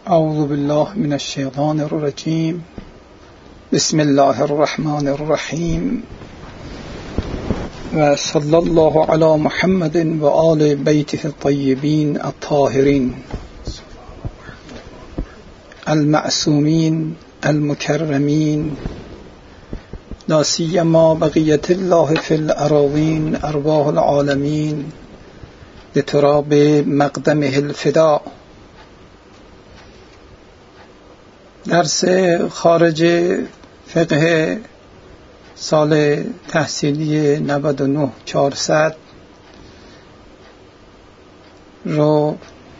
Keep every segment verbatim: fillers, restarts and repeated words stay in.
اعوذ بالله من الشیطان الرجیم. بسم الله الرحمن الرحیم و صلی الله علی محمد و آل بیته الطیبین الطاهرین المعصومین المکرمین، لا سیما بقیة الله فی الاراضین ارواح العالمین لتراب مقدمه الفداء. درس خارج فقه سال تحصیلی نود و نه چهارصد رو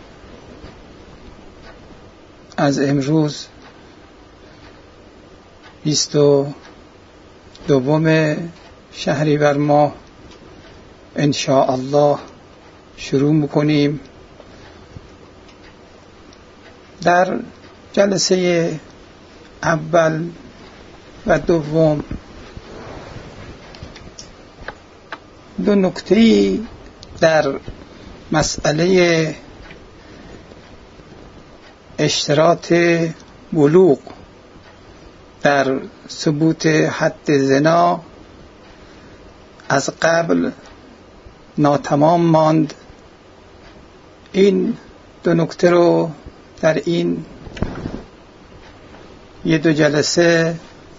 از امروز بیست و دوم شهریور ماه ان شاء الله شروع میکنیم. در جلسه اول و دوم دو نکته در مسئله اشتراط بلوغ در ثبوت حد زنا از قبل ناتمام ماند. این دو نکته رو در این یه دو جلسه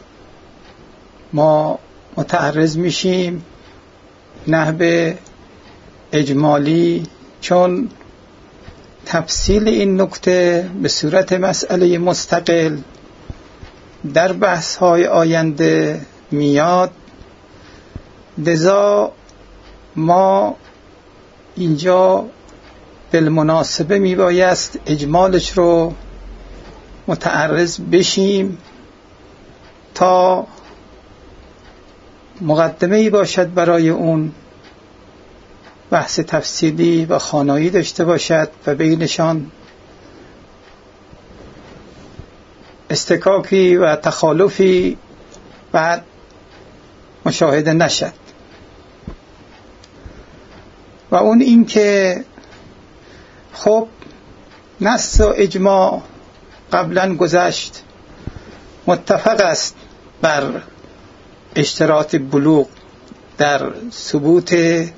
ما متعرض میشیم، نحو اجمالی، چون تفصیل این نکته به صورت مسئله مستقل در بحث های آینده میاد. لذا ما اینجا بالمناسبه میبایست اجمالش رو متعرض بشیم تا مقدمه ای باشد برای اون بحث تفصیلی و خانایی داشته باشد و بینشان استکاکی و تخالفی بعد مشاهده نشد. و اون این که خب نص و اجماع قبلا گذشت، متفق است بر اشتراط بلوغ در ثبوت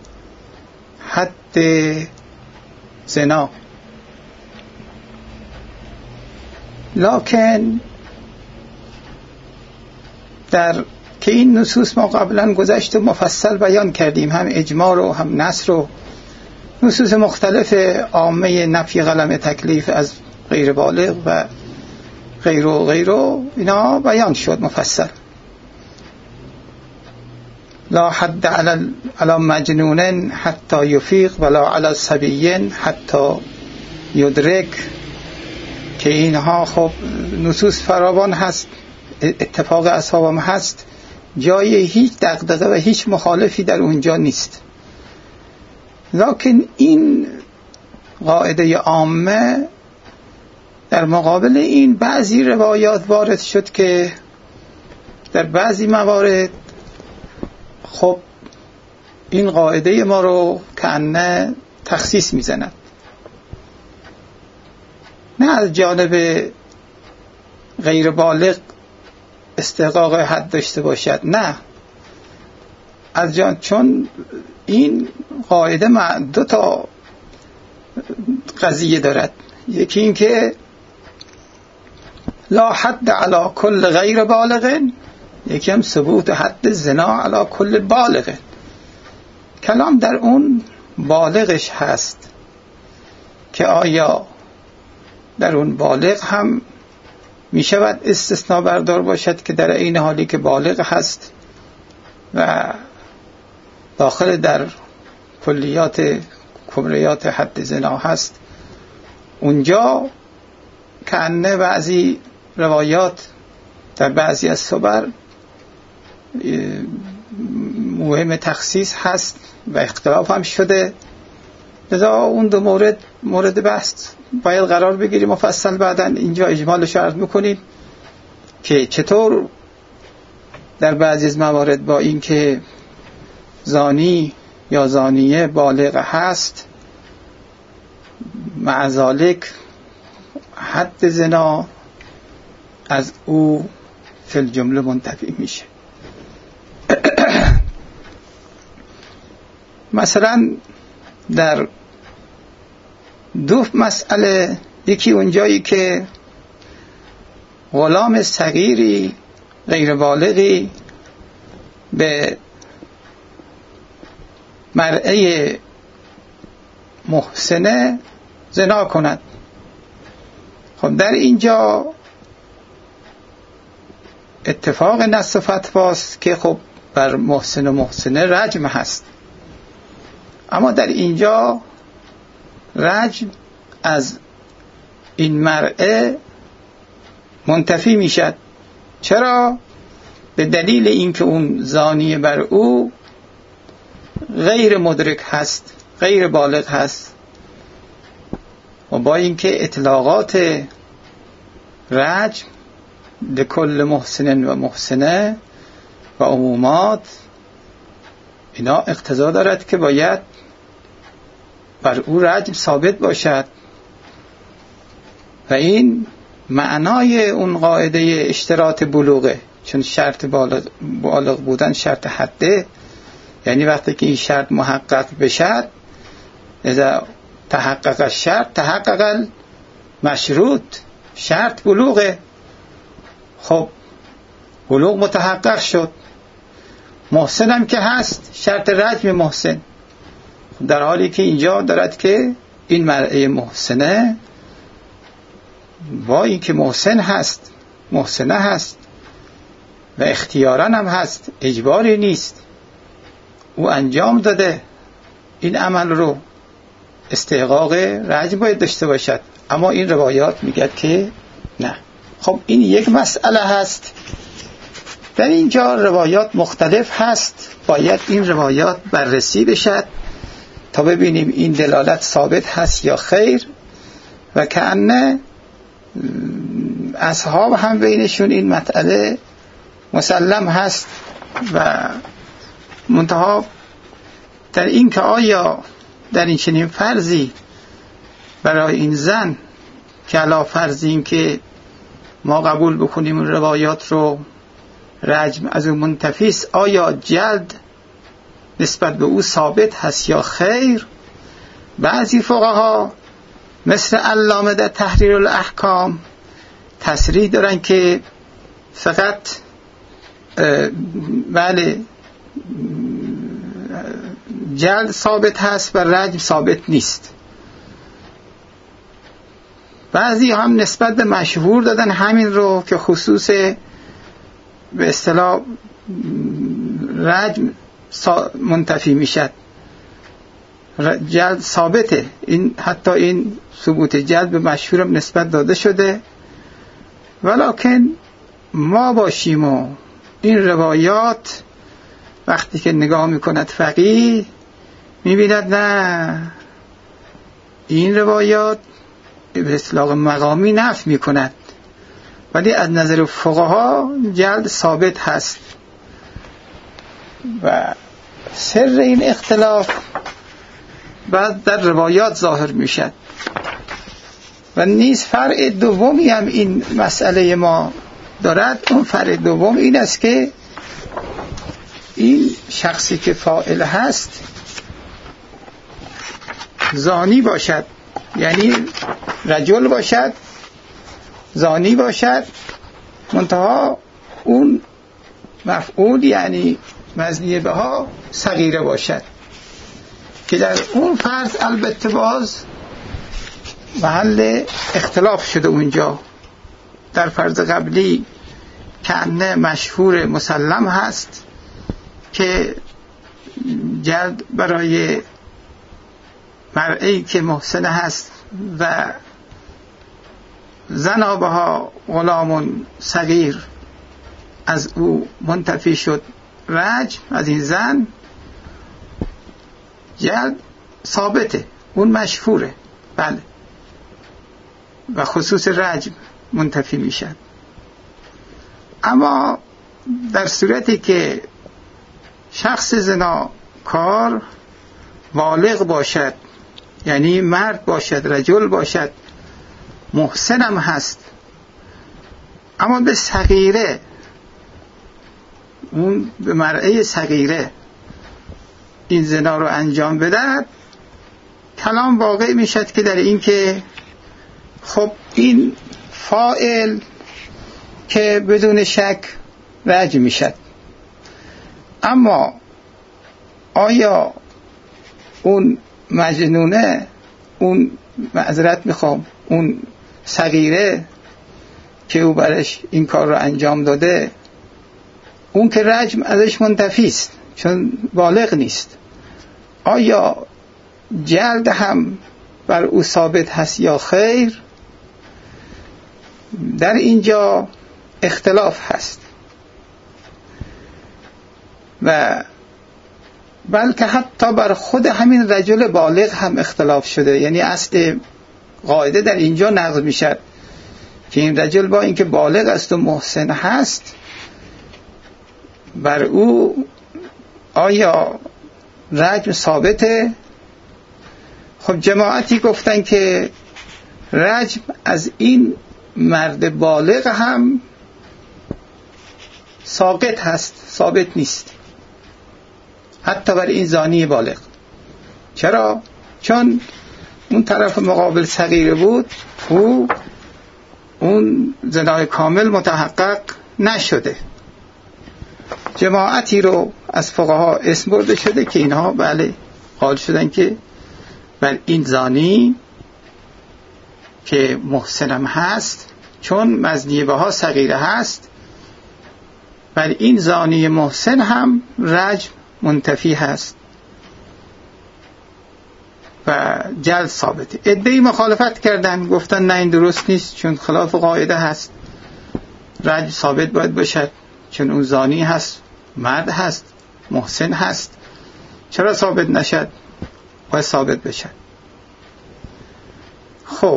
حد زنا، لکن در که این نصوص ما قبلا گذشت و مفصل بیان کردیم، هم اجماع رو هم نص رو، نصوص مختلف عامه نفی قلم تکلیف از غیر بالغ و غیر و غیر و اینا بیان شد مفصل. لا حد علی علی مجنون حتی یفیق ولا علی صبی حتی یدرک، که اینها خب نصوص فراوان هست، اتفاق اصحاب هم هست، جای هیچ دغدغه و هیچ مخالفی در اونجا نیست. لکن این قاعده عامه در مقابل این بعضی روایات وارد شد که در بعضی موارد خب این قاعده ما رو کأنه تخصیص میزند، نه از جانب غیر بالغ استحقاق حد داشته باشد، نه از جان، چون این قاعده دو تا قضیه دارد. یکی این که لا حد علی کل غیر بالغ، یکی هم ثبوت حد زنا علی کل بالغ. کلام در اون بالغش هست که آیا در اون بالغ هم می شود استثناء بردار باشد که در این حالی که بالغ هست و داخل در کلیات کبریات حد زنا هست، اونجا کأنه بعضی روایات در بعضی از صور مهم تخصیص هست و اختلاف هم شده. لذا اون دو مورد مورد بحث باید قرار بگیریم مفصل. بعداً اینجا اجمالش عرض میکنیم که چطور در بعضی از موارد با این که زانی یا زانیه بالغ هست، مع ذالک حد زنا از او فی الجمله منتفی میشه. مثلا در دو مسئله، یکی اونجایی که غلام صغیری غیر بالغی به مرأة محسنه زنا کند. خب در اینجا اتفاق نص و فتواست که خب بر محسن و محسنه رجم هست، اما در اینجا رجم از این مرأة منتفی میشد. چرا؟ به دلیل اینکه اون زانی بر او غیر مدرک هست، غیر بالغ هست، و با اینکه اطلاقات رجم لکل محسن و محسنه و عمومات اینا اقتضا دارد که باید بر او رجم ثابت باشد و این معنای اون قاعده اشتراط بلوغه، چون شرط بالغ, بالغ بودن شرط حده، یعنی وقتی که این شرط محقق بشد، اذا تحقق الشرط تحقق المشروط، شرط بلوغه. خب بلوغ متحقق شد، محسن هم که هست، شرط رجم محسن، در حالی که اینجا دارد که این مرأة محسنه با این که محسن هست، محسنه هست و اختیاراً هم هست، اجباری نیست، او انجام داده این عمل رو، استحقاق رجم باید داشته باشد، اما این روایات میگه که نه. خب این یک مسئله هست. در اینجا روایات مختلف هست، باید این روایات بررسی بشد تا ببینیم این دلالت ثابت هست یا خیر، و کأنه اصحاب هم بینشون این مسئله مسلم هست و منتها در این که آیا در این چنین فرضی برای این زن که علا فرض این که ما قبول بکنیم این روایات رو، رجم از اون منتفیس، آیا جلد نسبت به او ثابت هست یا خیر؟ بعضی فقها مثل علامه در تحریر الاحکام تصریح دارن که فقط بله جلد ثابت هست و رجم ثابت نیست. بعضی هم نسبت به مشهور دادن همین رو که خصوص به اصطلاح رجم منتفی میشد، جلد ثابته، این حتی این ثبوت جلد به مشهورم نسبت داده شده، ولکن ما باشیم و این روایات وقتی که نگاه میکند فقیه میبیند نه، این روایات به اطلاق مقامی نفی میکند، ولی از نظر فقها جلد ثابت هست. و سر این اختلاف بعد در روایات ظاهر میشد. و نیز فرع دومی هم این مسئله ما دارد. اون فرع دوم این است که این شخصی که فاعل هست زانی باشد، یعنی رجل باشد، زانی باشد، منتها اون مفعول یعنی مزنیه بها صغیره باشد، که در اون فرض البته باز محل اختلاف شده اونجا. در فرض قبلی کنه مشهور مسلم هست که جلد برای مرئی که محسن هست و زنابها غلام صغیر از او منتفی شد رجم از این زن، جلد ثابته، اون مشهوره، بله، و خصوص رجم منتفی میشد. اما در صورتی که شخص زناکار بالغ باشد، یعنی مرد باشد، رجل باشد محسنم هست اما به صغیره، اون به مرأه صغیره این زنا رو انجام بدهد، کلام واقع میشد که در این که خب این فاعل که بدون شک رجم میشد، اما آیا اون مجنونه، اون معذرت میخوام اون صغیره که او برش این کار رو انجام داده، اون که رجم ازش منتفی است چون بالغ نیست، آیا جلد هم بر او ثابت هست یا خیر؟ در اینجا اختلاف هست و بلکه حتی بر خود همین رجل بالغ هم اختلاف شده. یعنی اصل قاعده در اینجا نقض میشد که این رجل با اینکه بالغ است و محسن هست، بر او آیا رجم ثابته؟ خب جماعتی گفتن که رجم از این مرد بالغ هم ساقط هست، ثابت نیست، حتی بر این زانی بالغ. چرا؟ چون اون طرف مقابل صغیره بود، او اون زنای کامل متحقق نشده. جماعتی رو از فقها اسم برده شده که اینها بله قائل شدن که بر این زانی که محسنم هست، چون مزنیه بها صغیره هست، بر این زانی محسن هم رجم منتفی هست و جلد ثابته. عده‌ای مخالفت کردن، گفتن نه این درست نیست چون خلاف قاعده هست، رجم ثابت باید باشد چون اون زانی هست، مرد هست، محسن هست، چرا ثابت نشد؟ باید ثابت بشد. خب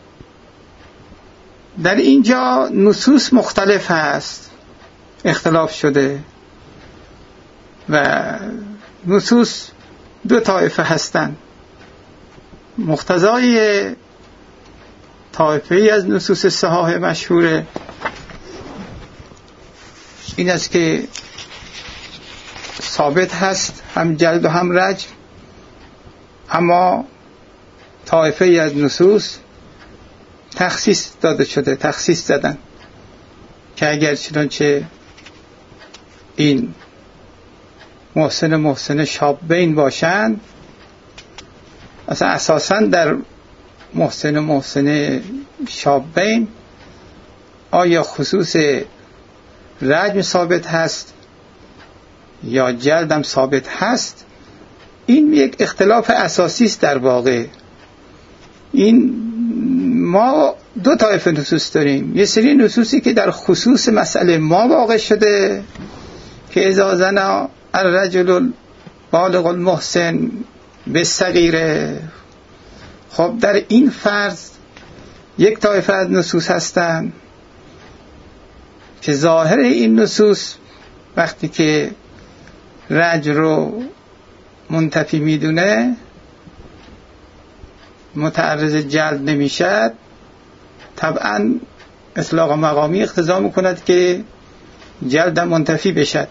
در اینجا نصوص مختلف هست، اختلاف شده و نصوص دو طایفه هستند. مقتضای طایفه ای از نصوص صحاح مشهور این است که ثابت هست هم جلد و هم رجم، اما طایفه ای از نصوص تخصیص داده شده، تخصیص دادن که اگر چنانچه این محسن محسن شابین باشند، اصلا اساساً در محسن محسن شابین آیا خصوص رجم ثابت هست یا جلدم ثابت هست؟ این یک اختلاف اساسی است در واقع. این ما دو طایفه نصوص داریم، یه سری نصوصی که در خصوص مسئله ما واقع شده که اذا زنا الرجل بالغ المحسن بالصغیره. خب در این فرض یک طایفه از نصوص هستند که ظاهر این نصوص وقتی که رجم رو منتفی میدونه متعرض جلد نمیشد، طبعا اطلاق مقامی اقتضا میکند که جلد منتفی بشد،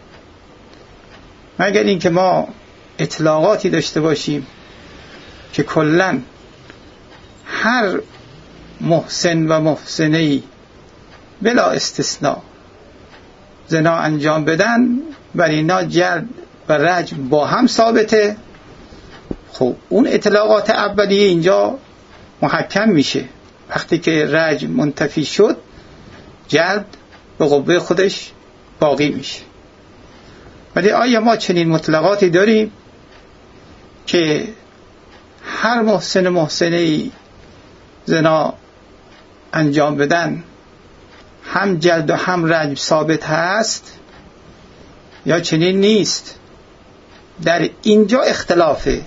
مگر اینکه ما اطلاقاتی داشته باشیم که کلاً هر محسن و محسنه‌ای بلا استثناء زنا انجام بدن، بر اینا جلد و رجم با هم ثابته. خب اون اطلاقات اولیه اینجا محکم میشه، وقتی که رجم منتفی شد جلد به قوه خودش باقی میشه. ولی آیا ما چنین مطلقاتی داریم که هر محسن محسنه‌ای زنا انجام بدن هم جلد و هم رجم ثابت هست یا چنین نیست؟ در اینجا اختلافه.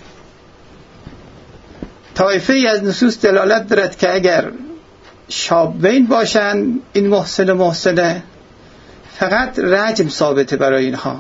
طایفه ای از نصوص دلالت دارد که اگر شابین باشن این محسن محسنه فقط رجم ثابته برای اینها،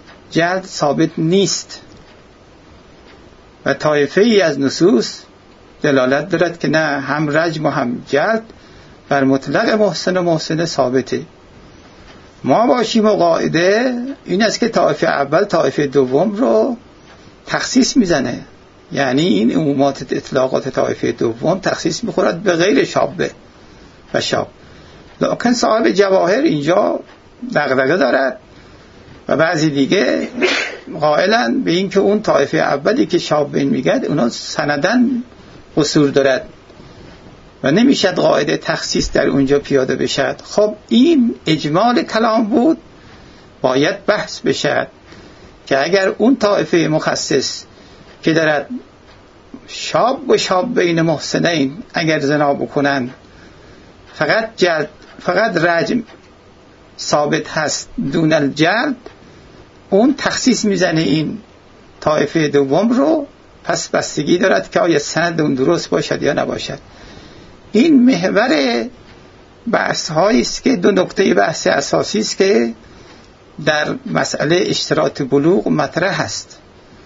جلد ثابت نیست. و طایفه ای از نصوص دلالت دارد که نه، هم رجم و هم جلد بر مطلق محسن و محسنه ثابته. ما باشیم و قاعده این است که طایفه اول طایفه دوم رو تخصیص میزنه، یعنی این عمومات اطلاقات طایفه دوم تخصیص میخورد به غیر شابه و شاب. لکن صاحب جواهر اینجا دغدغه دارد و بعضی دیگه قائلن به این که اون طایفه اولی که شابه میگد اونا سندن قصور دارد و نمیشد قاعده تخصیص در اونجا پیاده بشد. خب این اجمال کلام بود، باید بحث بشد که اگر اون طایفه مخصص که دارد شاب و شاب بین محسنین اگر زنا بکنن فقط جلد فقط رجم ثابت هست دون الجلد، اون تخصیص میزنه این طایفه دوم رو، پس بستگی دارد که آیا سند اون درست باشد یا نباشد. این محور بحث هایی است که دو نکته بحث اساسی است که در مسئله اشتراط بلوغ مطرح است.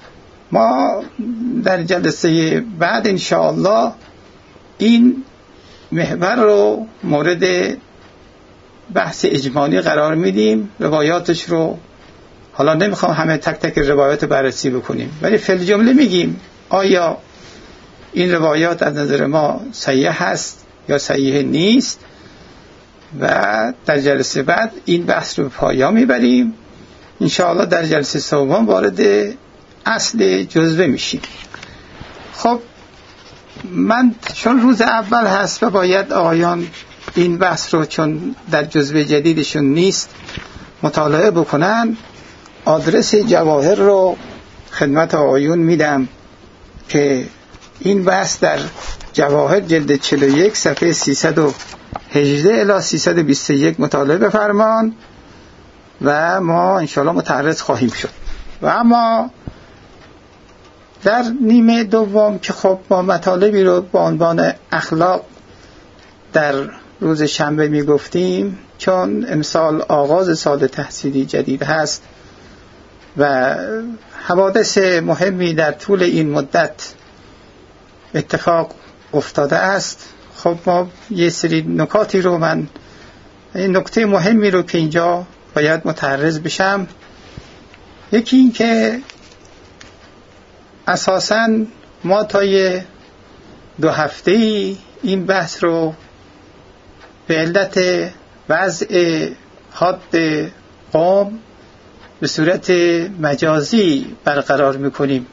ما در جلسه بعد ان شاء الله این محور رو مورد بحث اجمالی قرار میدیم. روایاتش رو حالا نمیخوام همه تک تک روایات بررسی بکنیم، ولی فی الجمله میگیم آیا این روایات از نظر ما صحیح هست یا صحیح نیست، و در جلسه بعد این بحث رو پایان میبریم. انشاءالله در جلسه سوم وارد اصل جزوه میشیم. خب من چون روز اول هست و باید آقایان این بحث رو چون در جزوه جدیدشون نیست مطالعه بکنن، آدرس جواهر رو خدمت آقایون میدم که این بحث در جواهر جلد چهل و یک صفحه سیصد و هجده الی سیصد و بیست و یک مطالعه بفرمان و ما انشاءالله متعرض خواهیم شد. و اما در نیمه دوم که خب ما مطالبی رو با عنوان اخلاق در روز شنبه می گفتیم، چون امسال آغاز سال تحصیلی جدید هست و حوادث مهمی در طول این مدت اتفاق افتاده است، خب ما یه سری نکاتی رو من این نکته مهمی رو که اینجا باید متعرض بشم. یکی این که اساساً ما تا یه دو هفته این بحث رو به علت وضع حد قوم به صورت مجازی برقرار میکنیم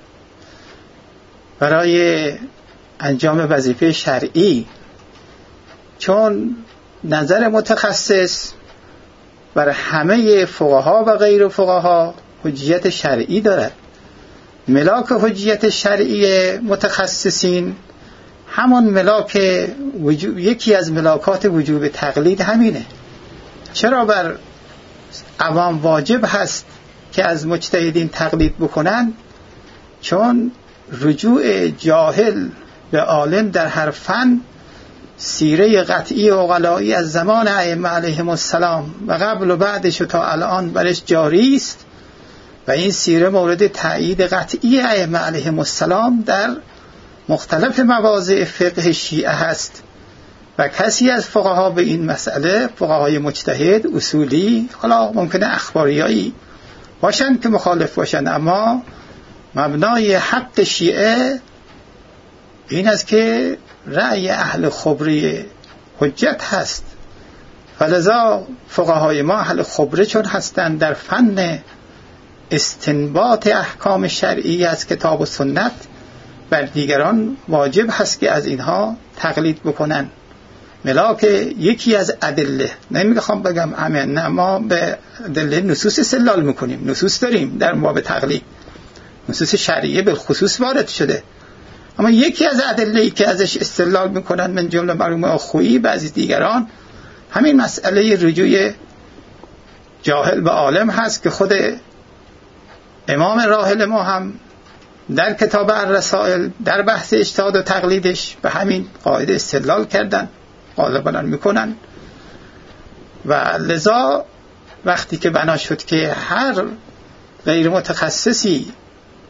برای انجام وظیفه شرعی، چون نظر متخصص بر همه فقها و غیر فقها حجیت شرعی دارد. ملاک حجیت شرعی متخصصین همون ملاک وجوب، یکی از ملاکات وجوب تقلید همینه. چرا بر عوام واجب هست که از مجتهدین تقلید بکنن؟ چون رجوع جاهل به عالم در هر فن سیره قطعی و غلایی از زمان ائمه علیهم السلام و قبل و بعدش و تا الان برش جاری است و این سیره مورد تأیید قطعی ائمه علیهم السلام در مختلف مواضع فقه شیعه هست و کسی از فقها به این مسئله، فقهای مجتهد اصولی، حالا ممکنه اخباریایی باشن که مخالف باشن، اما مبنای حق شیعه این است که رأی اهل خبره حجت هست. فلذا فقهای ما اهل خبره چون هستند در فن استنباط احکام شرعی از کتاب و سنت، بر دیگران واجب هست که از اینها تقلید بکنن. ملاک یکی از ادله، نمیخوام بگم همه، نه، ما به ادله نصوص استدلال میکنیم، نصوص داریم در باب تقلید، نصوص شرعیه به خصوص وارد شده، اما یکی از ادله‌ای که ازش استدلال میکنن من جمله مرحوم آخویی بعضی دیگران همین مسئله رجوع جاهل به عالم هست که خود امام راحل ما هم در کتاب الرسائل در بحث اجتهاد و تقلیدش به همین قاعده استدلال کردن، غالبا میکنن. و لذا وقتی که بنا شد که هر غیر متخصصی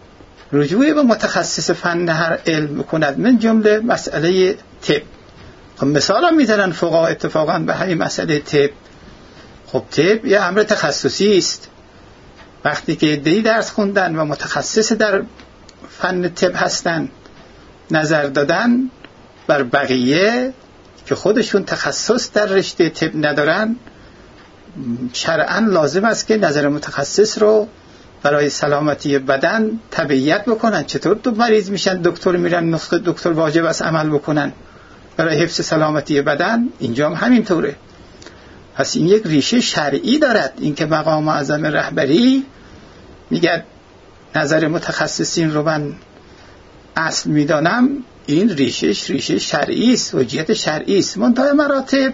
رجوع به متخصص فن هر علم کند، من جمله مسئله طب. خب مثال هم میزنن فقها اتفاقا به همین مسئله طب. خب طب یه امر تخصصی است. وقتی که عده‌ای درس خوندن و متخصص در فن طب هستن، نظر دادن بر بقیه که خودشون تخصص در رشته طب ندارن، شرعاً لازم است که نظر متخصص رو برای سلامتی بدن تبعیت بکنن. چطور دو مریض میشن دکتر میرن نسخه دکتر واجب است عمل بکنن برای حفظ سلامتی بدن؟ اینجا هم همینطوره. پس این یک ریشه شرعی دارد. این که مقام معظم رهبری میگه نظر متخصصین رو من اصل میدانم، این ریشهش ریشه شرعی است، حجیت شرعی است. منتهای مراتب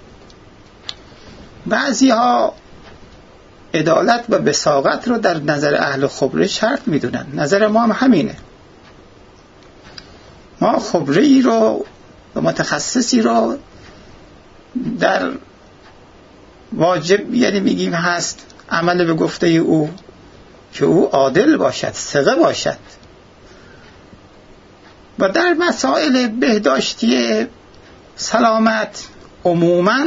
بعضی ها عدالت و بساغت رو در نظر اهل خبره شرط میدونن. نظر ما هم همینه. ما خبره ای رو و متخصصی رو در واجب یعنی میگیم هست عمل به گفته او که او عادل باشد، ثقه باشد. و در مسائل بهداشتی سلامت عموماً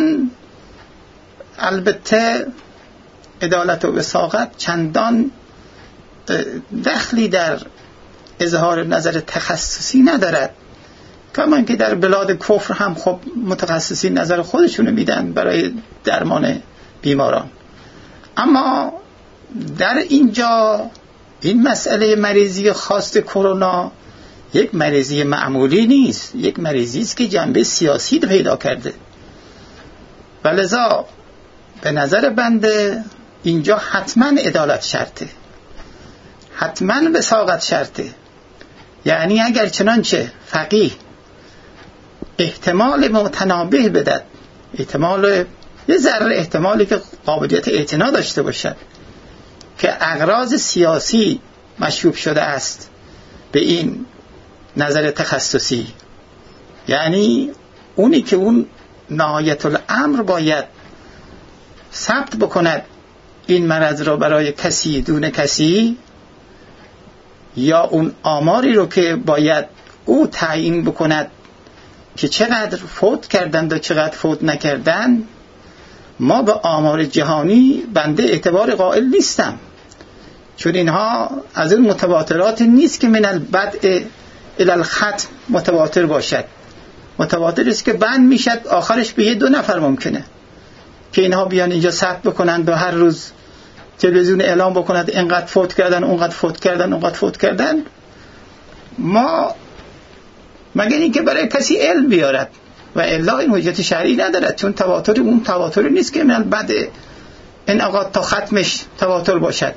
البته عدالت و وثاقت چندان دخلی در اظهار نظر تخصصی ندارد، کما که در بلاد کفر هم خب متخصصین نظر خودشونو میدن برای درمان بیماران. اما در اینجا این مسئله مریضی خاص کرونا یک مریضی معمولی نیست، یک مریضی است که جنبه سیاسی پیدا کرده. ولذا به نظر بنده اینجا حتما عدالت شرطه، حتما وثاقت شرطه. یعنی اگر چنانچه فقیه احتمال متنابه بدد، احتمال یه ذره احتمالی که قابلیت اعتنا داشته باشد که اغراض سیاسی مشروب شده است به این نظر تخصصی، یعنی اونی که اون نهایت الامر باید ثبت بکند این مرض را برای کسی دون کسی، یا اون آماری رو که باید او تعیین بکند که چقدر فوت کردند و چقدر فوت نکردند، ما به آمار جهانی بنده اعتبار قائل نیستم، چون اینها از این متواترات نیست که من البدء الی الختم متواتر باشد. متواتر است که بند میشد آخرش به یه دو نفر ممکنه که اینها بیان اینجا ثبت بکنند و هر روز تلویزیون اعلام بکند اینقدر فوت کردن، اونقدر فوت کردن، اونقدر فوت کردن. ما مگر این که برای کسی علم بیارد و الا این حجت شرعی ندارد، چون تواتر اون تواتر نیست که من بعد انعقاد تا ختمش تواتر باشد.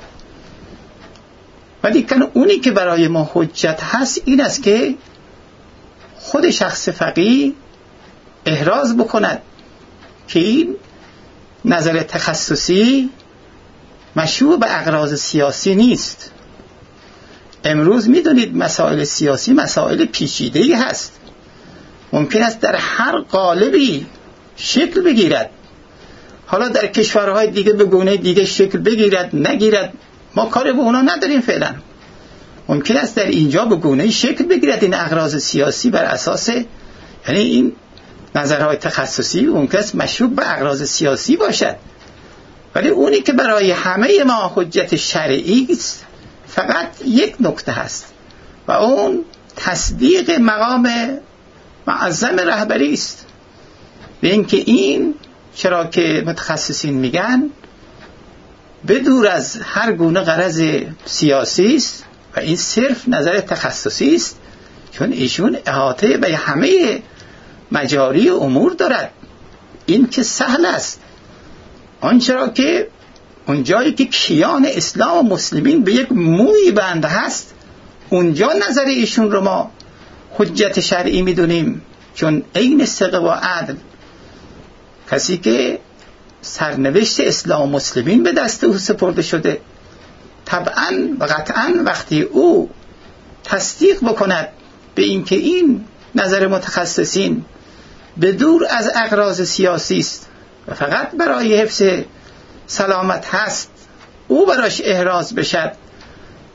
ولی کنه اونی که برای ما حجت هست این است که خود شخص فقیه احراز بکند که این نظر تخصصی مشروع به اغراض سیاسی نیست. امروز میدونید مسائل سیاسی مسائل پیچیده‌ای هست، ممکن است در هر قالبی شکل بگیرد. حالا در کشورهای دیگه به گونه دیگه شکل بگیرد نگیرد، ما کاری به اونا نداریم فعلا. ممکن است در اینجا به گونه شکل بگیرد این اغراض سیاسی بر اساس، یعنی این نظرهای تخصصی ممکن است مشروع به اغراض سیاسی باشد. ولی اونی که برای همه ما حجت شرعی است فقط یک نکته هست و اون تصدیق مقام معظم رهبری است، به اینکه این چرا که متخصصین میگن بدور از هر گونه غرض سیاسی است و این صرف نظر تخصصی است، چون ایشون احاطه به همه مجاری امور دارد. این که سهل است، آنچرا که اونجایی که کیان اسلام و مسلمین به یک موی بند هست اونجا نظر ایشون رو ما حجت شرعی میدونیم، چون عین ثقه و عدل کسی که سرنوشت اسلام و مسلمین به دست او سپرده شده، طبعا و قطعا وقتی او تصدیق بکند به اینکه این نظر متخصصین به دور از اغراض سیاسی است و فقط برای حفظ سلامت هست، او براش احراز بشد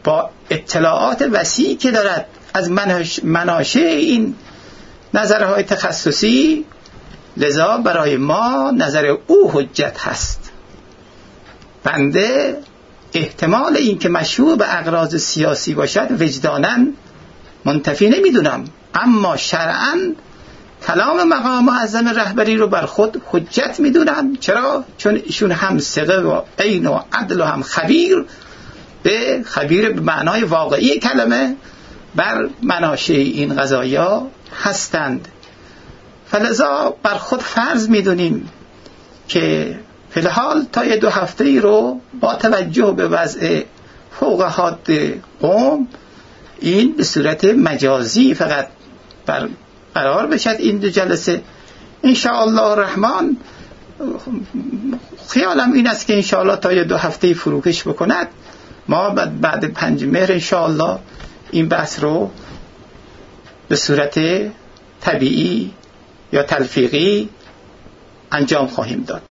با اطلاعات وسیعی که دارد از مناشأ این نظرهای تخصصی، لذا برای ما نظر او حجت هست. بنده احتمال این که مشروع به اغراض سیاسی باشد وجداناً منتفی نمیدونم، اما شرعاً کلام مقام معظم رهبری رو بر خود حجت میدونم. چرا؟ چون ایشون هم ثقه و عین و عدل و هم خبیر، به خبیر به معنای واقعی کلمه بر مناشأ این قضایا هستند. فلذا بر خود فرض میدونیم که فی الحال تا یه دو هفته ای رو با توجه به وضع فوق حد قوم این به صورت مجازی فقط بر قرار بشد این دو جلسه. انشاءالله الرحمن خیالم این است که انشاءالله تا یه دو هفته فروکش بکند، ما بعد, بعد پنج مهر انشاءالله این بحث رو به صورت طبیعی یا تلفیقی انجام خواهیم داد.